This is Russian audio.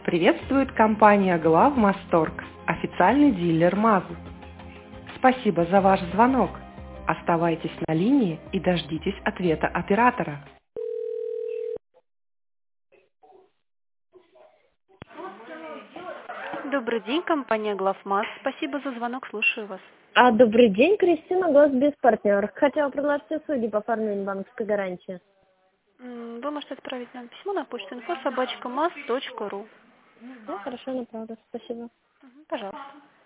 Приветствует компания Главмасторг, официальный дилер МАЗ. Спасибо за ваш звонок. Оставайтесь на линии и дождитесь ответа оператора. Добрый день, компания Главмаз. Спасибо за звонок, слушаю вас. Добрый день, Кристина, Госбезпартнер. Хотела предложить услуги по оформлению банковской гарантии. Вы можете отправить нам письмо на почту info@maz.ru. Да, хорошо, направлю. Спасибо. Пожалуйста.